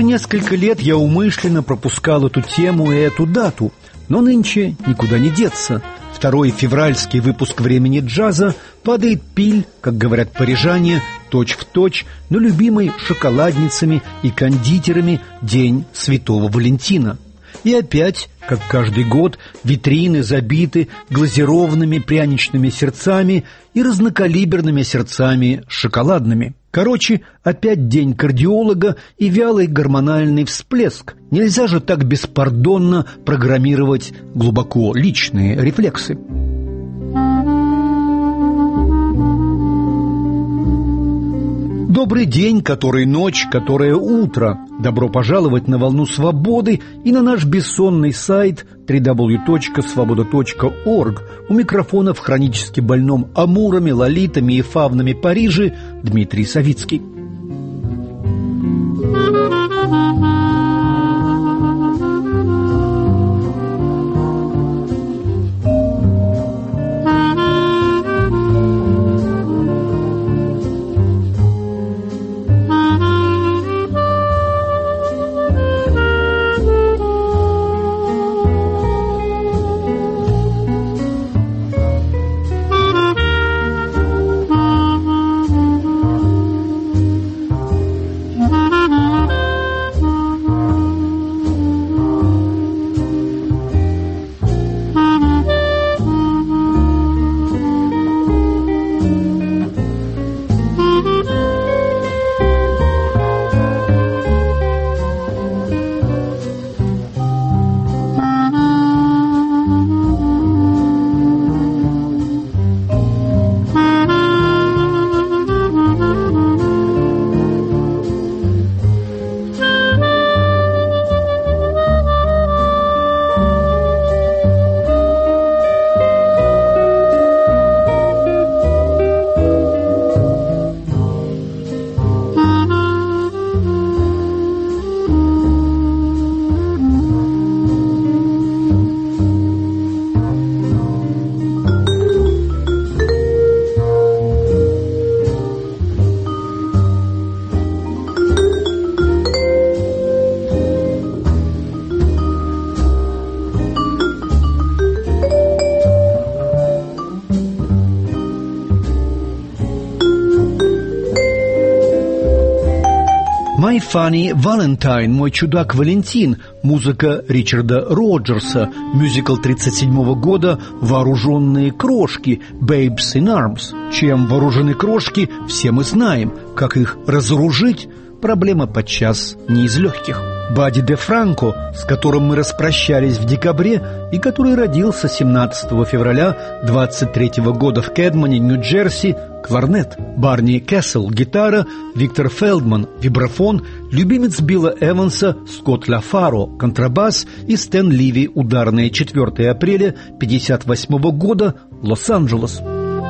несколько лет я умышленно пропускал эту тему и эту дату, но нынче никуда не деться. Второй февральский выпуск «Времени джаза» падает пиль, как говорят парижане, точь-в-точь на любимый шоколадницами и кондитерами День Святого Валентина. И опять, как каждый год, витрины забиты глазированными пряничными сердцами и разнокалиберными сердцами шоколадными. Короче, опять день кардиолога и вялый гормональный всплеск. Нельзя же так беспардонно программировать глубоко личные рефлексы. Добрый день, который ночь, которое утро. Добро пожаловать на волну свободы и на наш бессонный сайт www.svoboda.org. У микрофона в хронически больном амурами, лолитами и фавнами Париже Дмитрий Савицкий. «My Funny Valentine», «Мой чудак Валентин», музыка Ричарда Роджерса, мюзикл 1937 года «Вооруженные крошки», «Babes in Arms». Чем вооружены крошки, все мы знаем. Как их разоружить – проблема подчас не из легких. Бадди де Франко, с которым мы распрощались в декабре и который родился 17 февраля 23 года в Кэдмане, Нью-Джерси, кларнет, Барни Кэссел, гитара, Виктор Фелдман, вибрафон, любимец Билла Эванса, Скотт Лафаро, контрабас и Стэн Ливи, ударные, 4 апреля 1958 года, Лос-Анджелес.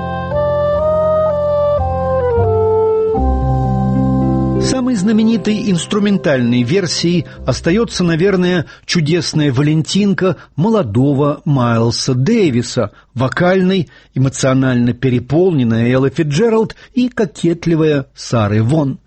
Самой знаменитой инструментальной версией остается, наверное, чудесная «Валентинка» молодого Майлса Дэвиса, вокальной, эмоционально переполненная Элла Фицджеральд и кокетливая Сары Вон.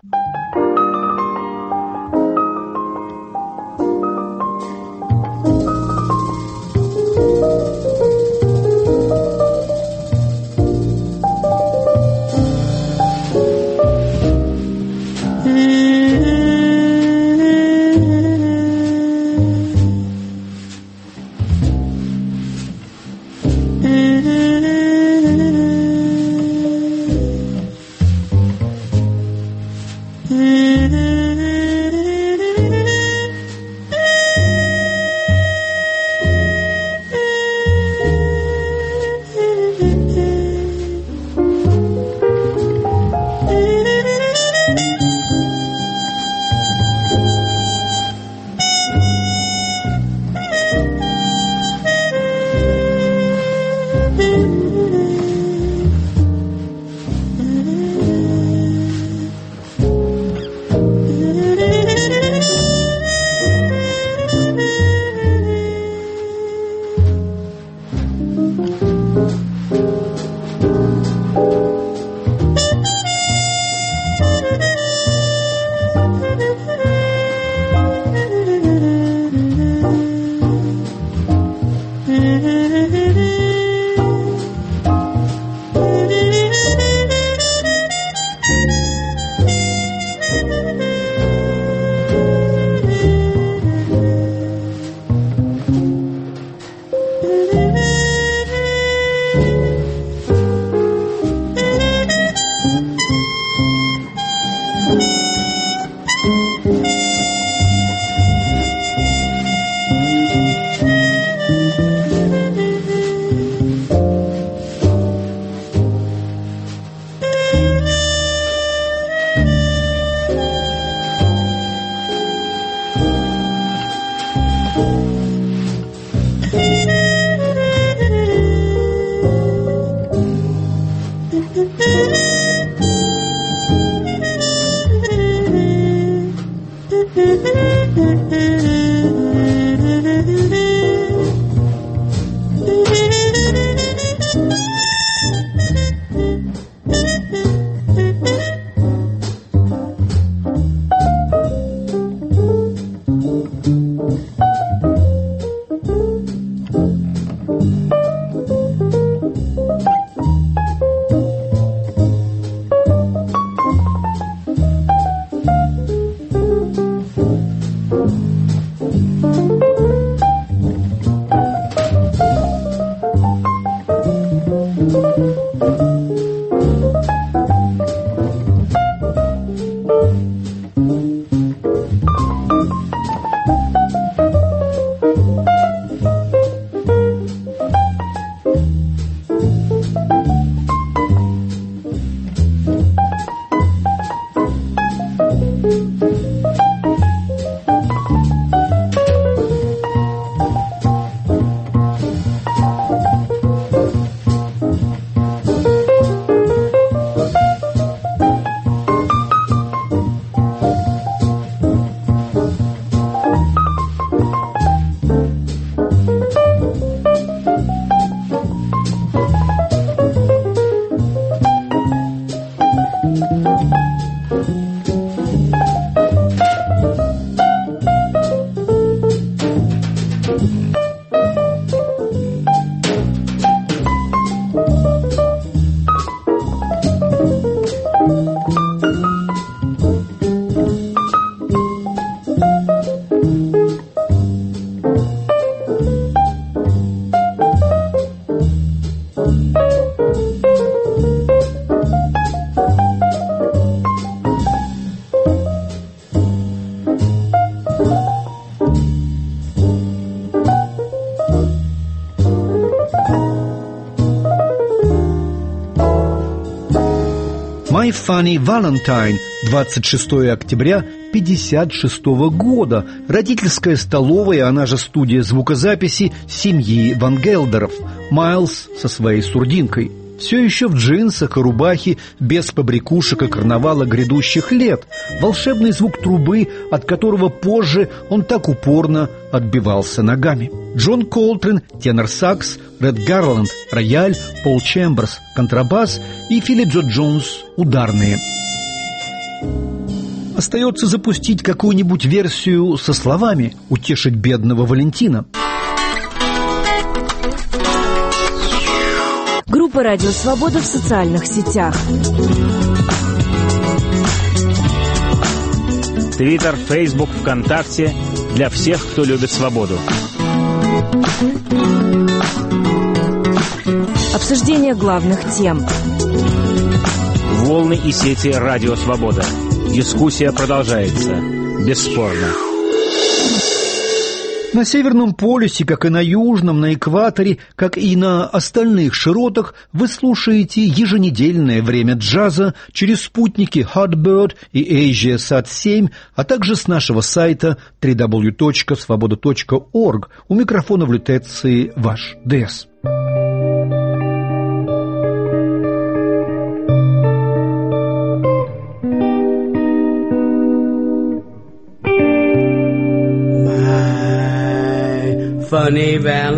My Funny Valentine, 26 октября 1956 года. Родительская столовая, она же студия звукозаписи семьи Ван Гелдеров. Майлз со своей сурдинкой. Все еще в джинсах и рубахе, без побрякушек и карнавала грядущих лет. Волшебный звук трубы, от которого позже он так упорно отбивался ногами. Джон Колтрейн, тенор-сакс, Ред Гарланд, рояль, Пол Чемберс, контрабас и Филли Джо Джонс, ударные. Остается запустить какую-нибудь версию со словами «Утешить бедного Валентина». Группа «Радио Свобода» в социальных сетях. Твиттер, Фейсбук, ВКонтакте для всех, кто любит свободу. Обсуждение главных тем. Волны и сети «Радио Свобода». Дискуссия продолжается. Бесспорно. На Северном полюсе, как и на Южном, на экваторе, как и на остальных широтах, вы слушаете еженедельное время джаза через спутники Hotbird и AsiaSat-7, а также с нашего сайта www.svoboda.org. У микрофона в лютеции ваш ДС. Funny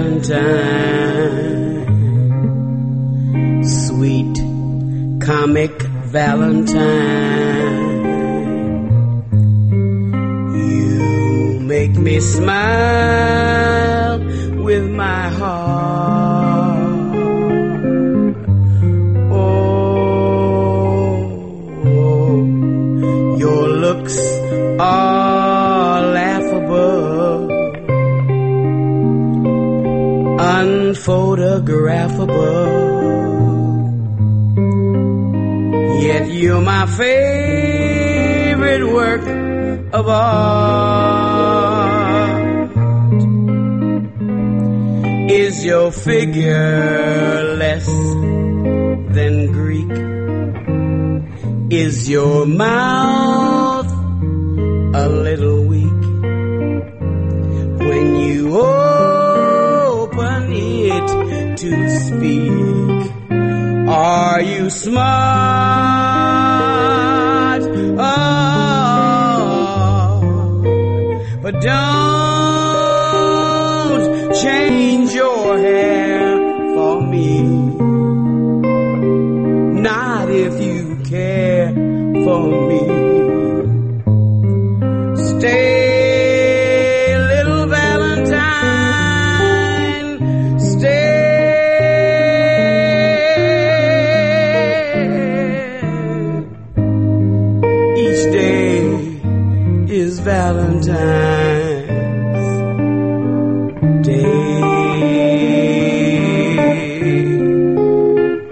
Valentine, sweet comic Valentine, you make me smile with my heart. Oh, your looks are laughable, unphotographable, yet you're my favorite work of art. Is your figure less than Greek? Is your mouth a little weak when you open it to speak? Are you smart? Oh, but don't change your hair for me, not if you care for me. Stay, little Valentine, stay. Each day is Valentine's Day.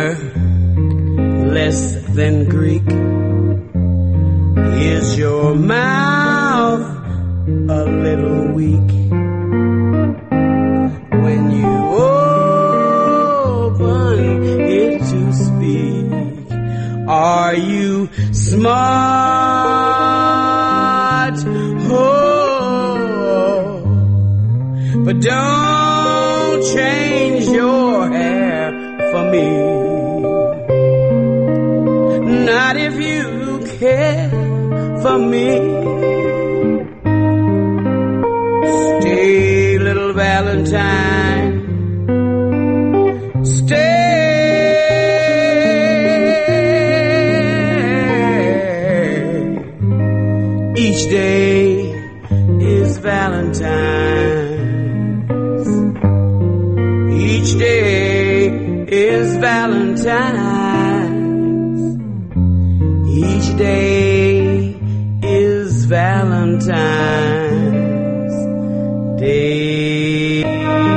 you're less than Greek? Is your mouth a little weak when you open it to speak? Are you smart? Oh, but don't change your hair for me. Not if you care for me. Stay, little Valentine. Stay. Each day is Valentine's. Each day is Valentine's. Each day is Valentine's Day.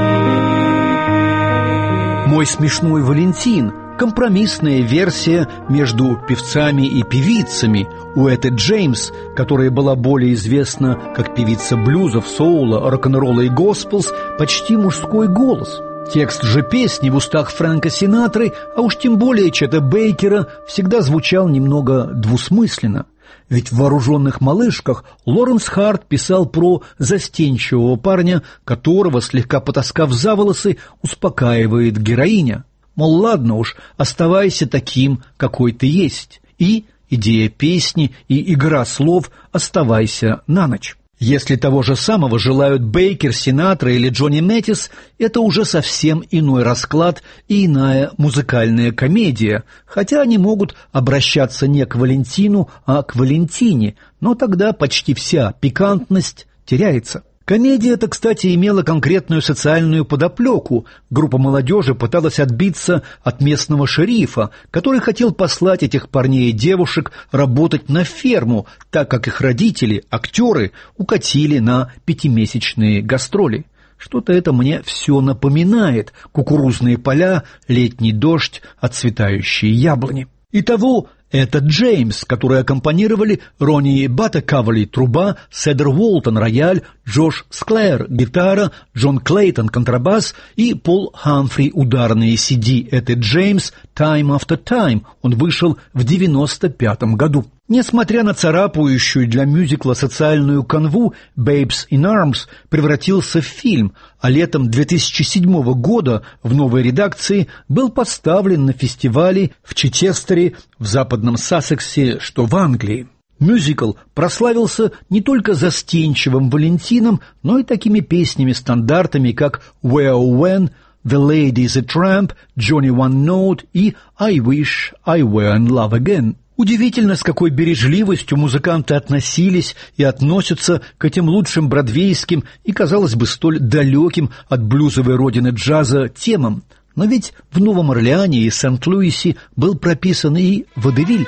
«Мой смешной Валентин» – компромиссная версия между певцами и певицами. У Этты Джеймс, которая была более известна как певица блюзов, соула, рок-н-ролла и госпелс, почти мужской голос. Текст же песни в устах Фрэнка Синатры, а уж тем более Чета Бейкера, всегда звучал немного двусмысленно. Ведь в «Вооруженных малышках» Лоренс Харт писал про застенчивого парня, которого, слегка потаскав за волосы, успокаивает героиня. Мол, ладно уж, оставайся таким, какой ты есть. И идея песни, и игра слов «оставайся на ночь». Если того же самого желают Бейкер, Синатра или Джонни Мэттис, это уже совсем иной расклад и иная музыкальная комедия, хотя они могут обращаться не к Валентину, а к Валентине, но тогда почти вся пикантность теряется. Комедия эта, кстати, имела конкретную социальную подоплеку. Группа молодежи пыталась отбиться от местного шерифа, который хотел послать этих парней и девушек работать на ферму, так как их родители, актеры, укатили на 5-месячные гастроли. Что-то это мне все напоминает: кукурузные поля, летний дождь, отцветающие яблони. Итого, это Джеймс, которые аккомпанировали Ронни Баттакавали, труба, Седер Уолтон, рояль, Джош Склэр, гитара, Джон Клейтон, контрабас и Пол Хамфри, ударные CD. Это Джеймс «Time After Time». Он вышел в 1995 году. Несмотря на царапающую для мюзикла социальную канву, «Babes in Arms» превратился в фильм, а летом 2007 года в новой редакции был поставлен на фестивале в Чичестере, в западном Сассексе, что в Англии. Мюзикл прославился не только застенчивым Валентином, но и такими песнями-стандартами, как «Where When», «The Lady is a Tramp», «Johnny One Note» и «I Wish I Were in Love Again». Удивительно, с какой бережливостью музыканты относились и относятся к этим лучшим бродвейским и, казалось бы, столь далеким от блюзовой родины джаза темам. Но ведь в Новом Орлеане и Сент-Луисе был прописан и водевиль.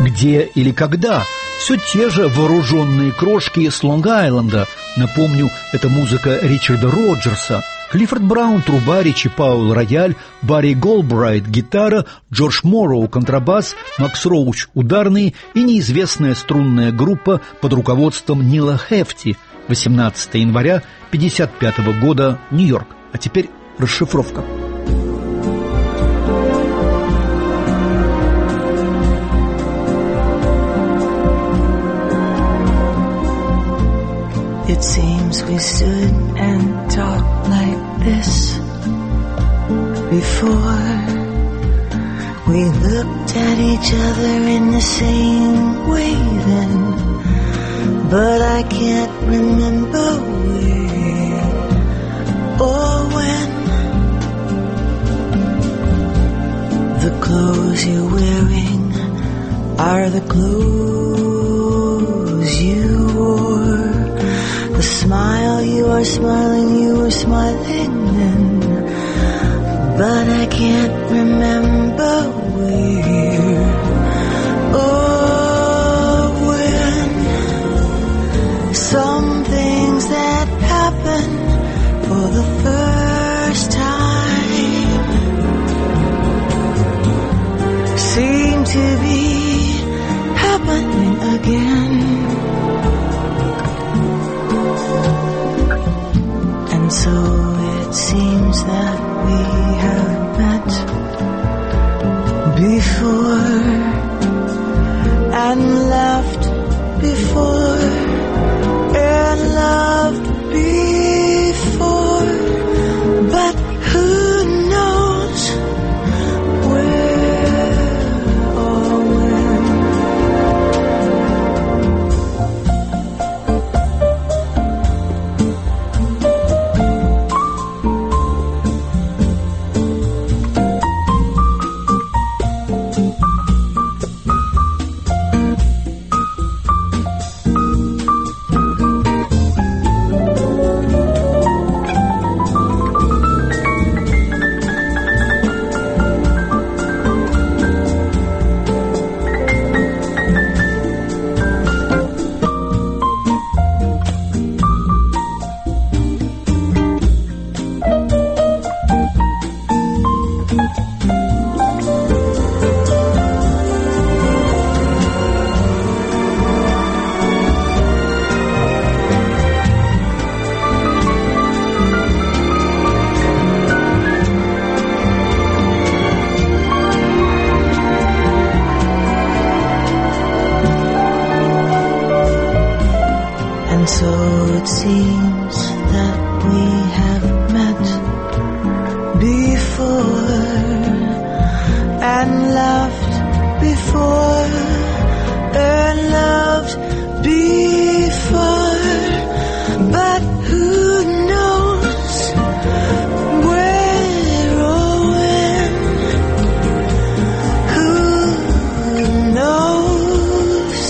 «Где или когда» все те же вооруженные крошки с Лонг-Айленда. Напомню, это музыка Ричарда Роджерса. Клиффорд Браун – труба, Ричи Пауэлл – рояль, Барри Голдбрайт – гитара, Джордж Морроу – контрабас, Макс Роуч – ударные и неизвестная струнная группа под руководством Нила Хефти. 18 января 1955 года, Нью-Йорк. А теперь расшифровка. It seems we stood and talked like this before. We looked at each other in the same way then, but I can't remember where or when. The clothes you're wearing are the clothes you wore. The smile you are smiling, you were smiling then, but I can't remember where or when. Some things that happen for the first time seem to be happening again. And so it seems that we have met before and laughed before and loved before, but who knows where or when. So it seems that we have met before and laughed before and loved before, but who knows where or when? Who knows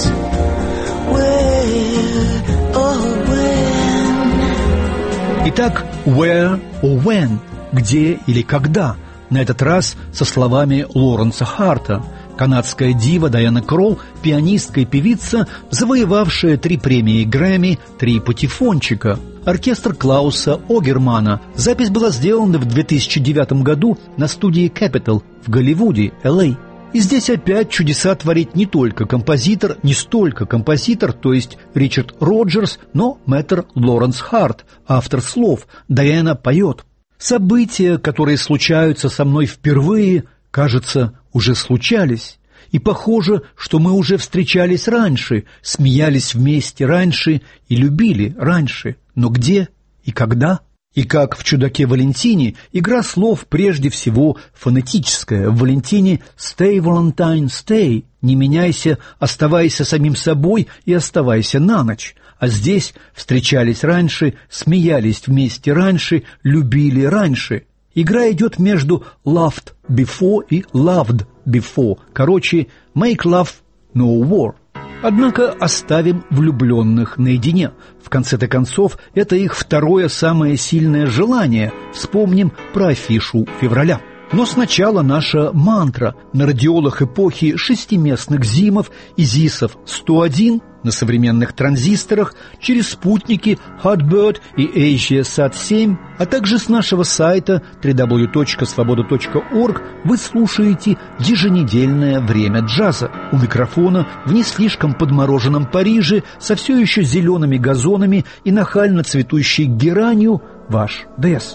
where or when? Итак, where or when, где или когда, на этот раз со словами Лоренса Харта. Канадская дива Дайана Кролл, пианистка и певица, завоевавшая 3 премии Грэмми, 3 патефончика. Оркестр Клауса Огермана. Запись была сделана в 2009 году на студии Capitol в Голливуде, Л.А. И здесь опять чудеса творит не столько композитор, то есть Ричард Роджерс, но мэтр Лоренс Харт, автор слов. Дайана поет. События, которые случаются со мной впервые, кажется, уже случались. И похоже, что мы уже встречались раньше, смеялись вместе раньше и любили раньше. Но где и когда? И как в «Чудаке Валентине» игра слов прежде всего фонетическая. В «Валентине» «Stay, Valentine, stay» – «Не меняйся, оставайся самим собой и оставайся на ночь». А здесь встречались раньше, смеялись вместе раньше, любили раньше. Игра идет между loved before и loved before. Короче, make love, no war. Однако оставим влюбленных наедине. В конце-то концов, это их второе самое сильное желание. Вспомним про афишу февраля. Но сначала наша мантра на радиолах эпохи шестиместных ЗИМов и ЗИСов-101 на современных транзисторах через спутники Hotbird и AsiaSat-7, а также с нашего сайта www.svoboda.org вы слушаете еженедельное время джаза. У микрофона в не слишком подмороженном Париже со все еще зелеными газонами и нахально цветущей геранью ваш Дэс.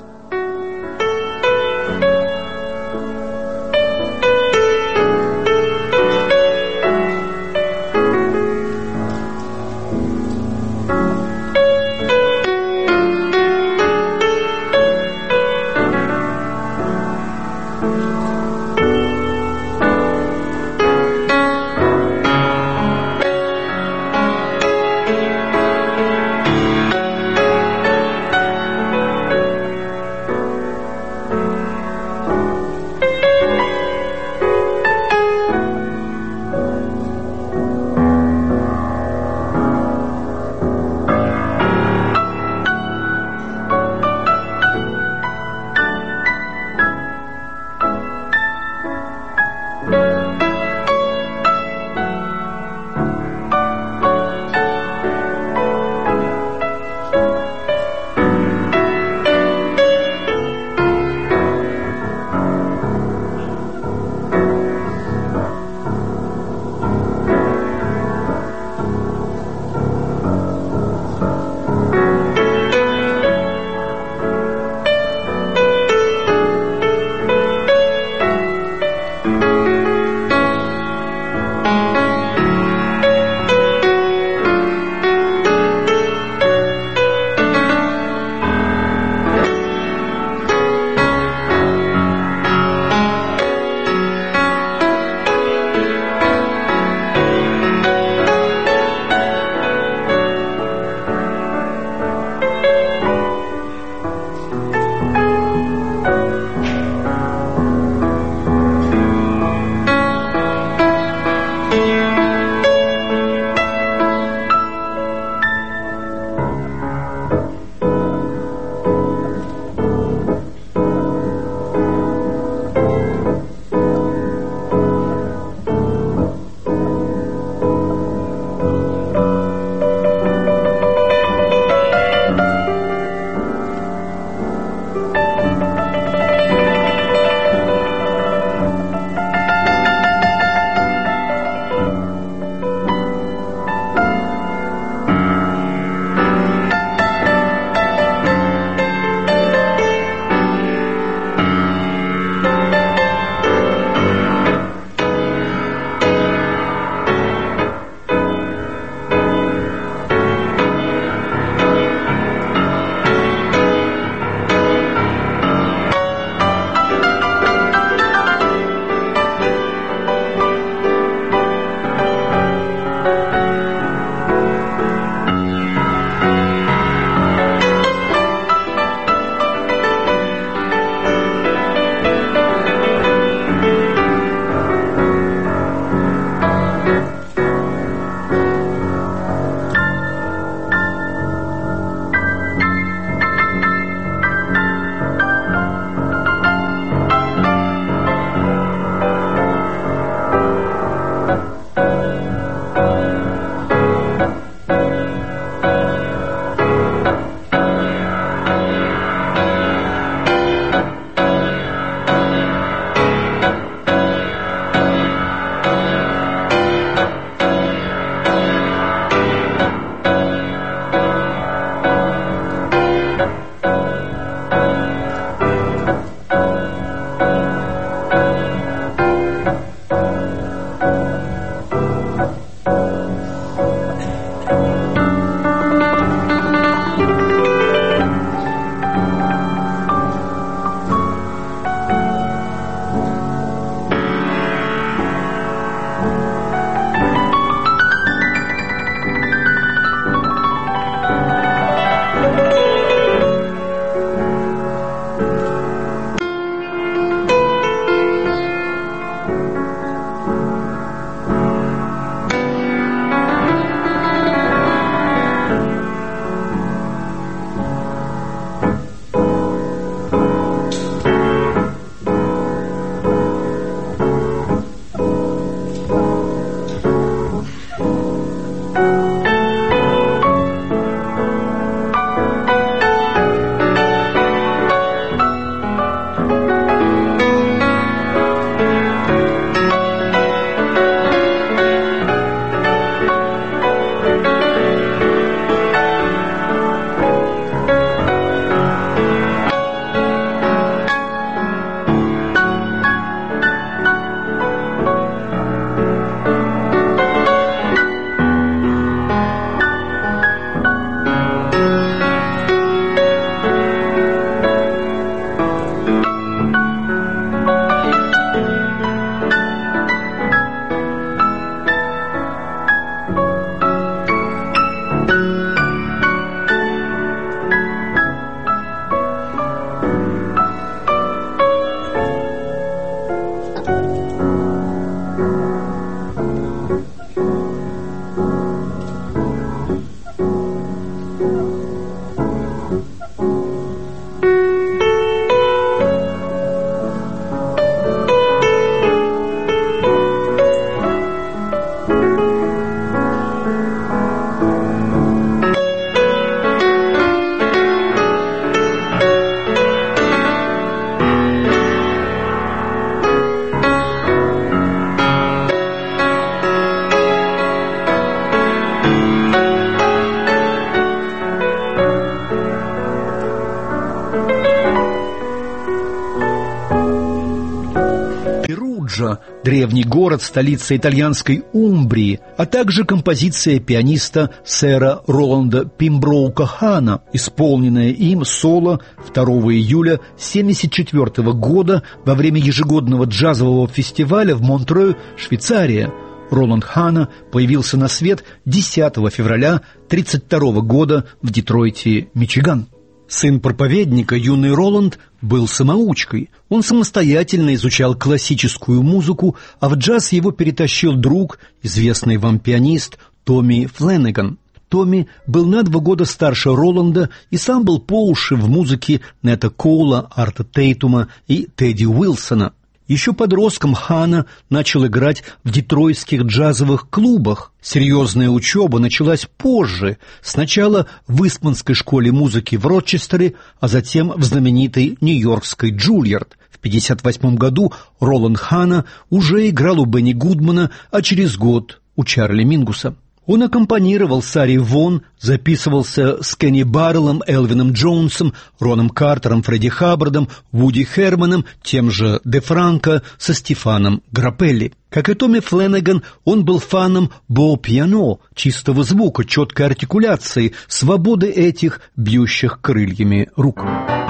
Перуджа, древний город, столица итальянской Умбрии, а также композиция пианиста сэра Роланда Пимброука Хана, исполненная им соло 2 июля 1974 года во время ежегодного джазового фестиваля в Монтрeux, Швейцария. Роланд Хана появился на свет 10 февраля 1932 года в Детройте, Мичиган. Сын проповедника, юный Роланд был самоучкой. Он самостоятельно изучал классическую музыку, а в джаз его перетащил друг, известный вам пианист Томми Фленнеган. Томми был на 2 года старше Роланда и сам был по уши в музыке Нета Коула, Арта Тейтума и Тедди Уилсона. Еще подростком Хана начал играть в детройтских джазовых клубах. Серьезная учеба началась позже, сначала в Истманской школе музыки в Рочестере, а затем в знаменитой нью-йоркской Джульярд. В 1958 году Роланд Хана уже играл у Бенни Гудмана, а через год у Чарли Мингуса. Он аккомпанировал Саре Вон, записывался с Кенни Барреллом, Элвином Джонсом, Роном Картером, Фредди Хаббардом, Вуди Херманом, тем же Де Франко, со Стефаном Граппелли. Как и Томми Фленнеган, он был фаном бо-пиано, чистого звука, четкой артикуляции, свободы этих бьющих крыльями рук.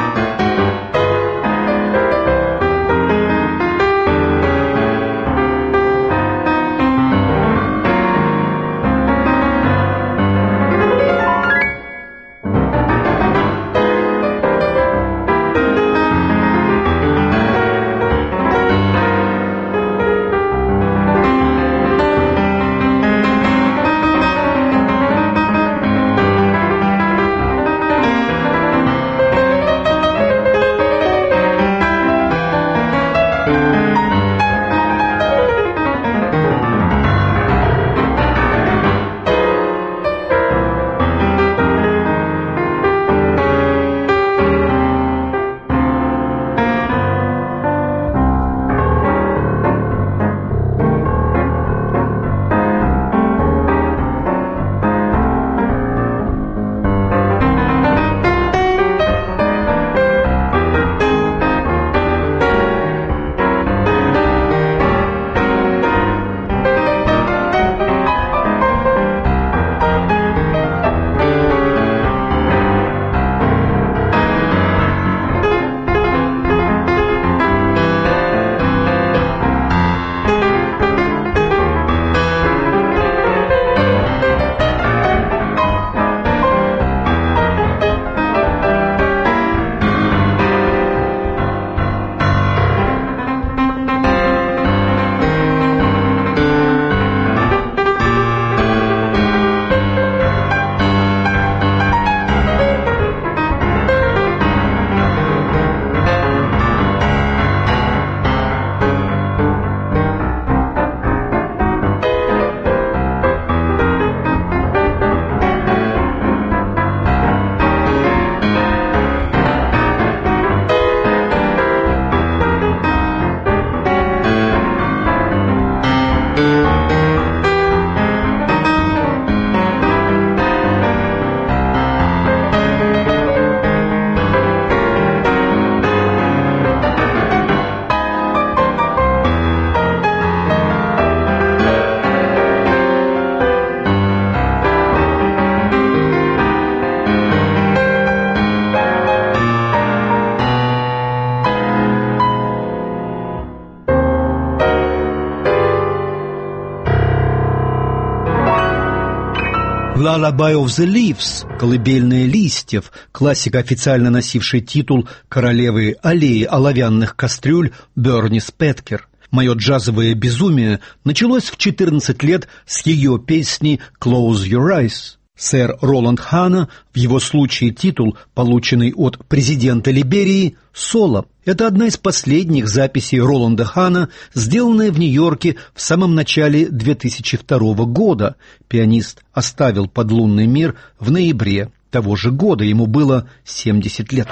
«Lullaby of the Leaves», «Колыбельная листьев», классика, официально носивший титул королевы аллеи оловянных кастрюль Берни Спеткер. Мое джазовое безумие началось в 14 лет с ее песни «Close Your Eyes». Сэр Роланд Хана, в его случае титул, полученный от президента Либерии, «Соло». Это одна из последних записей Роланда Хана, сделанная в Нью-Йорке в самом начале 2002 года. Пианист оставил подлунный мир в ноябре того же года, ему было 70 лет.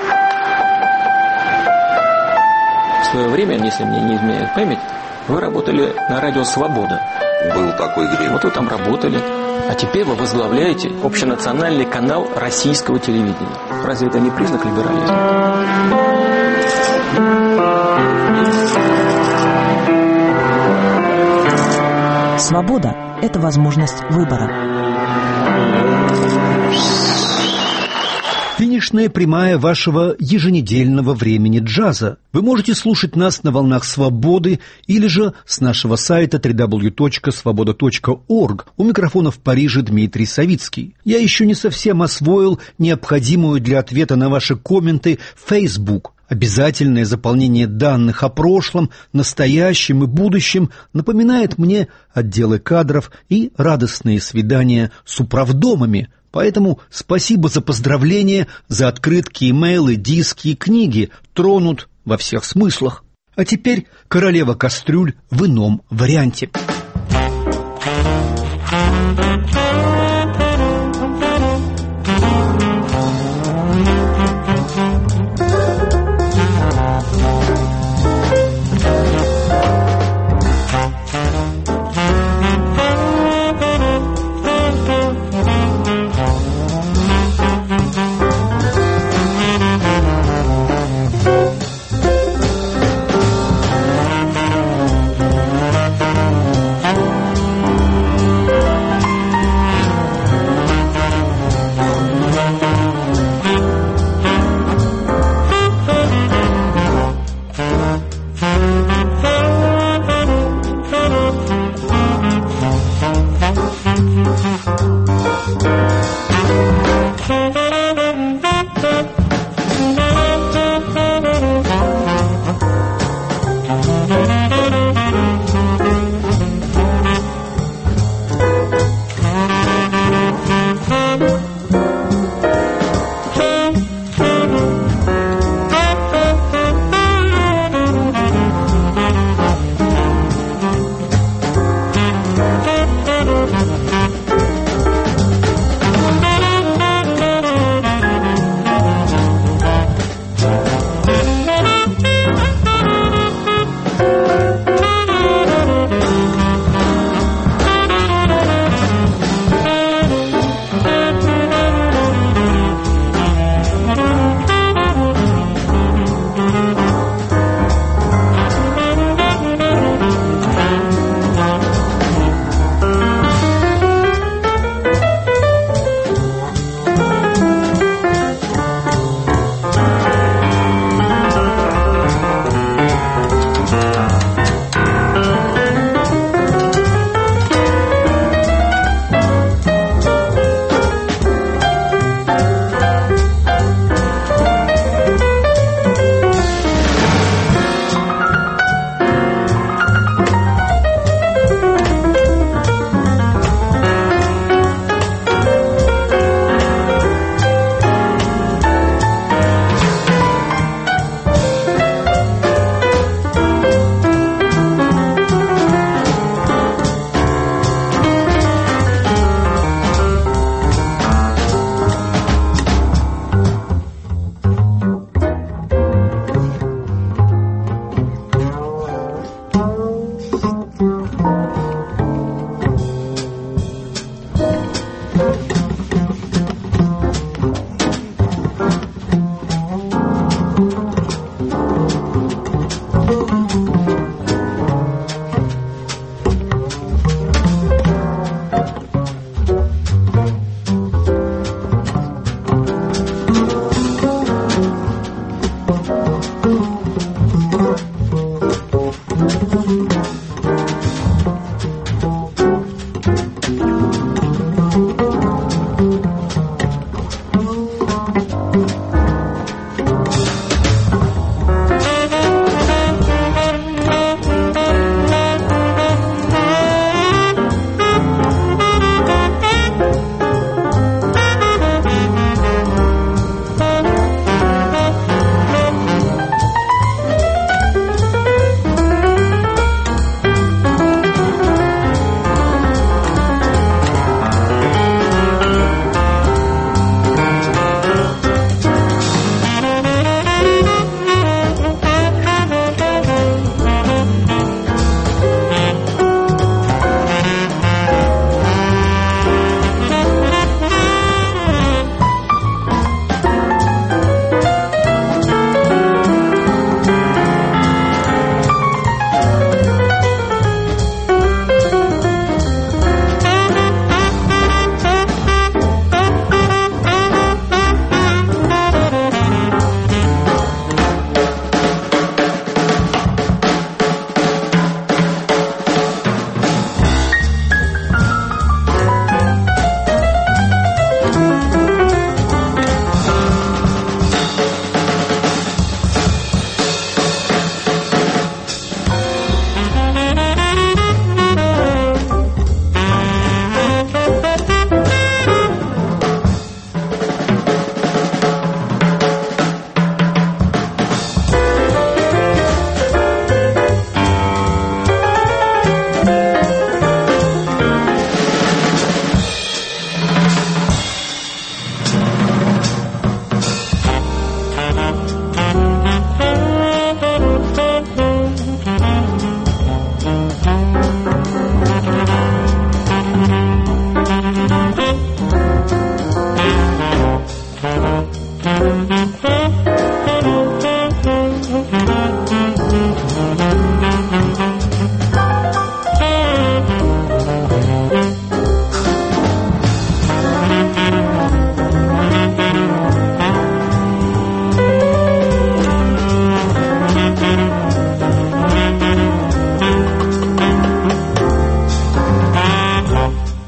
В свое время, если мне не изменяет память, вы работали на радио «Свобода». Был такой грех. Вот вы там работали. А теперь вы возглавляете общенациональный канал российского телевидения. Разве это не признак либерализма? Свобода – это возможность выбора. Финишная прямая вашего еженедельного времени джаза. Вы можете слушать нас на волнах свободы или же с нашего сайта www.svoboda.org. У микрофона в Париже Дмитрий Савицкий. Я еще не совсем освоил необходимую для ответа на ваши комменты Facebook. Обязательное заполнение данных о прошлом, настоящем и будущем напоминает мне отделы кадров и радостные свидания с управдомами. Поэтому спасибо за поздравления, за открытки, имейлы, диски и книги. Тронут во всех смыслах. А теперь королева кастрюль в ином варианте.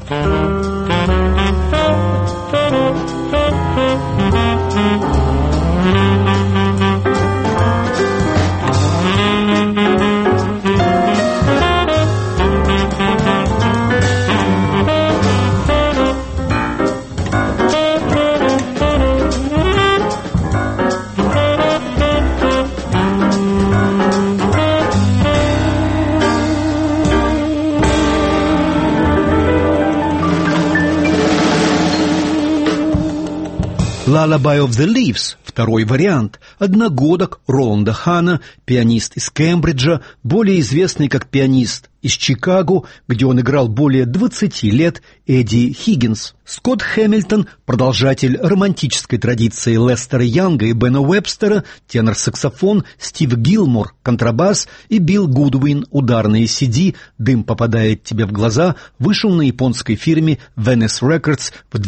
«Lullaby of the Leaves» – второй вариант, одногодок Роланда Хана, пианист из Кембриджа, более известный как пианист из Чикаго, где он играл более 20 лет, Эдди Хиггинс. Скотт Хэмилтон – продолжатель романтической традиции Лестера Янга и Бена Уэбстера, тенор-саксофон, Стив Гилмор – контрабас и Билл Гудвин – ударные CD, «Дым попадает тебе в глаза» вышел на японской фирме Venice Records в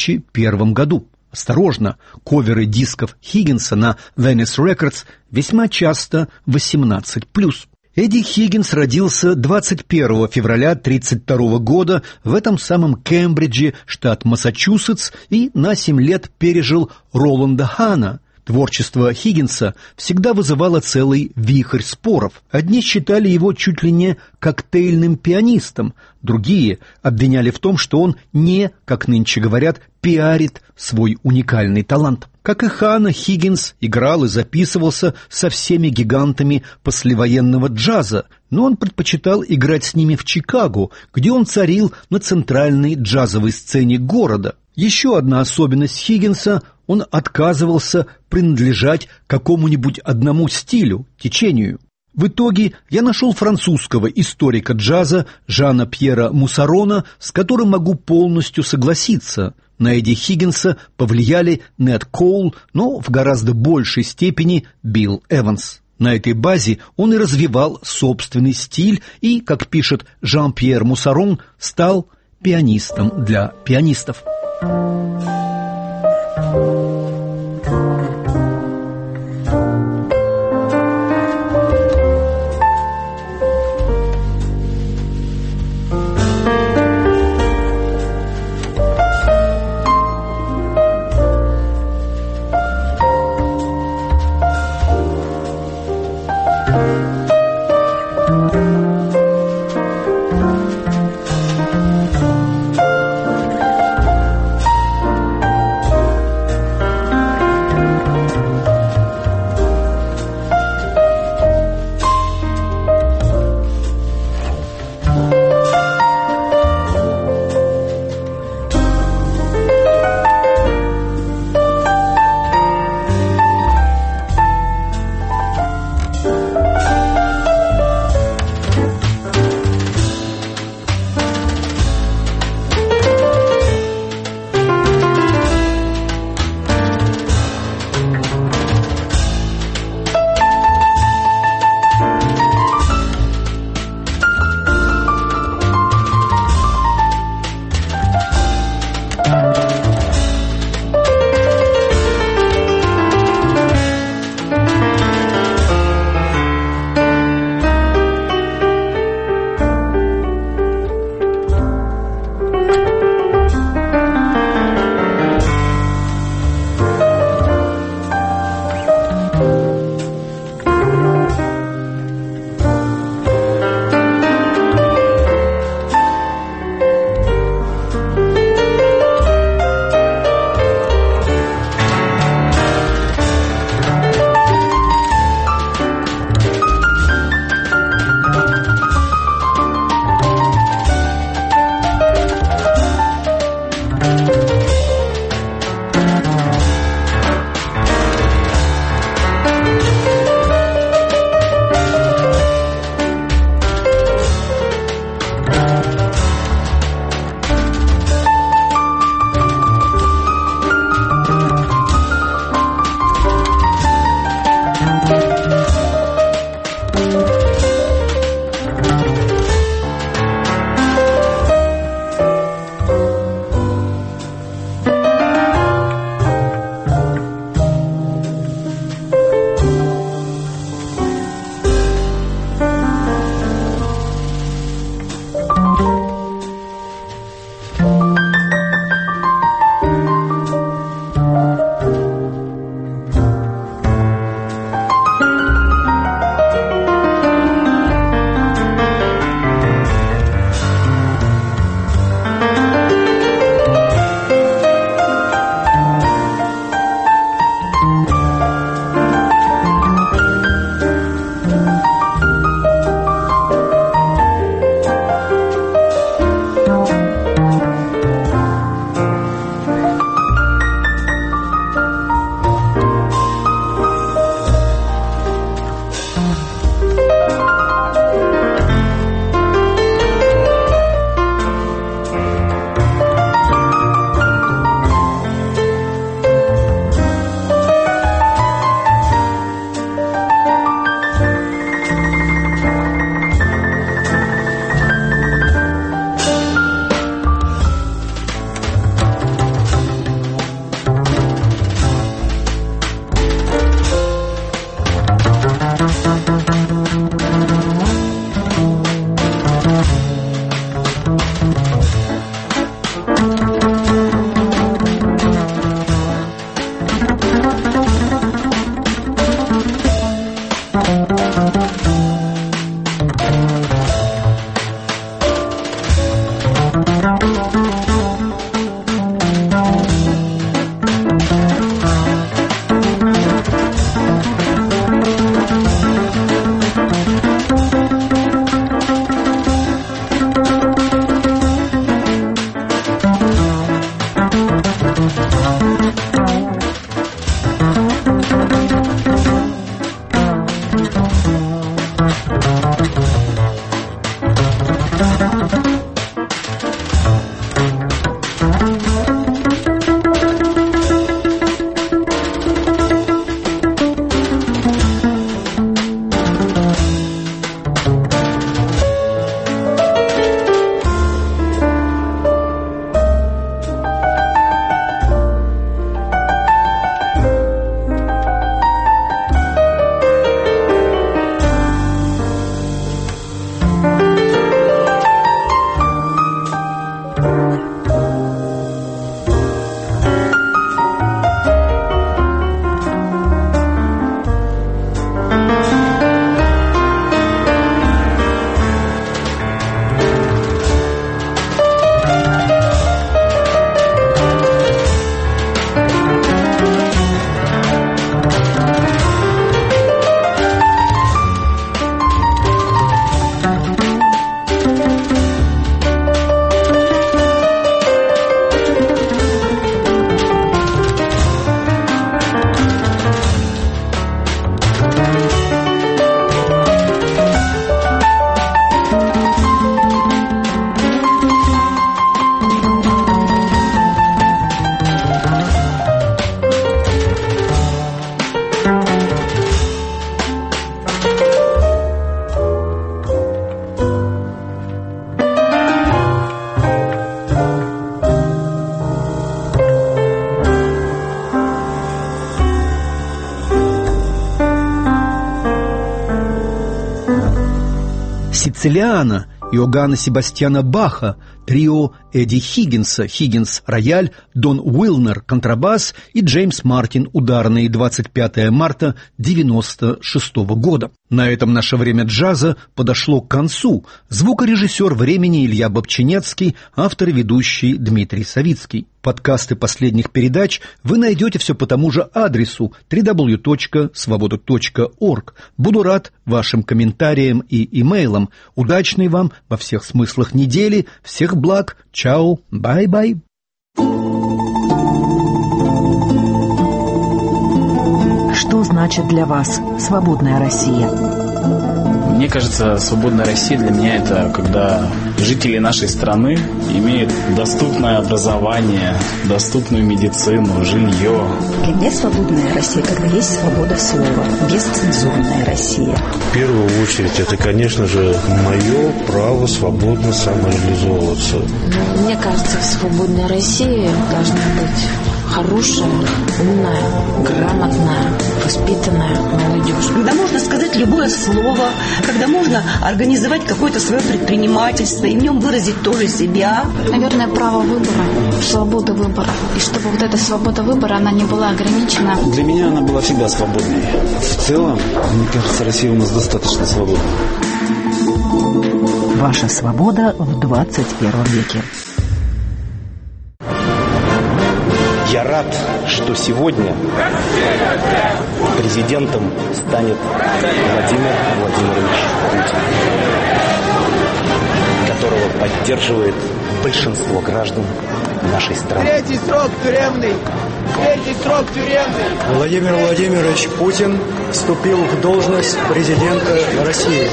2001 году. Осторожно, коверы дисков Хиггинса на Venice Records весьма часто 18+. Эдди Хиггинс родился 21 февраля 1932 года в этом самом Кембридже, штат Массачусетс, и на 7 лет пережил Роланда Хана. Творчество Хиггинса всегда вызывало целый вихрь споров. Одни считали его чуть ли не коктейльным пианистом, другие обвиняли в том, что он не, как нынче говорят, пиарит свой уникальный талант. Как и Хана, Хиггинс играл и записывался со всеми гигантами послевоенного джаза, но он предпочитал играть с ними в Чикаго, где он царил на центральной джазовой сцене города. Еще одна особенность Хиггинса – он отказывался принадлежать какому-нибудь одному стилю, течению. В итоге я нашел французского историка джаза Жана Пьера Муссарона, с которым могу полностью согласиться. На Эдди Хиггинса повлияли Нэт Коул, но в гораздо большей степени Билл Эванс. На этой базе он и развивал собственный стиль и, как пишет Жан-Пьер Муссарон, стал пианистом для пианистов. Сицилиана Иоганна Себастьяна Баха, трио Эдди Хиггинса, Хиггинс – рояль, Дон Уилнер – контрабас и Джеймс Мартин – ударные, 25 марта 1996 года. На этом наше время джаза подошло к концу. Звукорежиссер «Времени» Илья Бобчинецкий, автор и ведущий Дмитрий Савицкий. Подкасты последних передач вы найдете все по тому же адресу www.svoboda.org. Буду рад вашим комментариям и имейлам. Удачной вам во всех смыслах недели. Всех благ. Чао. Бай-бай. Что значит для вас свободная Россия? Мне кажется, свободная Россия для меня — это когда жители нашей страны имеют доступное образование, доступную медицину, жилье. Для меня свободная Россия, когда есть свобода слова, бесцензурная Россия. В первую очередь, это, конечно же, мое право свободно самореализовываться. Мне кажется, свободная Россия должна быть хорошая, умная, грамотная, воспитанная молодежь. Когда можно сказать любое слово, когда можно организовать какое-то свое предпринимательство и в нем выразить тоже себя. Наверное, право выбора, свобода выбора. И чтобы вот эта свобода выбора, она не была ограничена. Для меня она была всегда свободной. В целом, мне кажется, Россия у нас достаточно свободна. Ваша свобода в 21 веке. Я рад, что сегодня президентом станет Владимир Владимирович Путин, которого поддерживает большинство граждан нашей страны. Третий срок тюремный! Третий срок тюремный! Владимир Владимирович Путин вступил в должность президента России.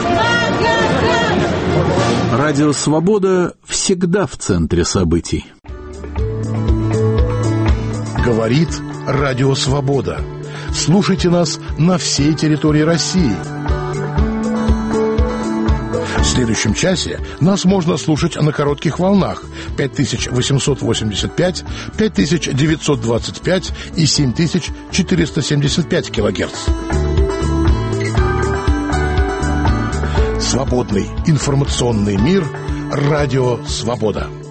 Радио «Свобода» всегда в центре событий. Говорит Радио Свобода. Слушайте нас на всей территории России. В следующем часе нас можно слушать на коротких волнах 5885, 5925 и 7475 килогерц. Свободный информационный мир. Радио Свобода.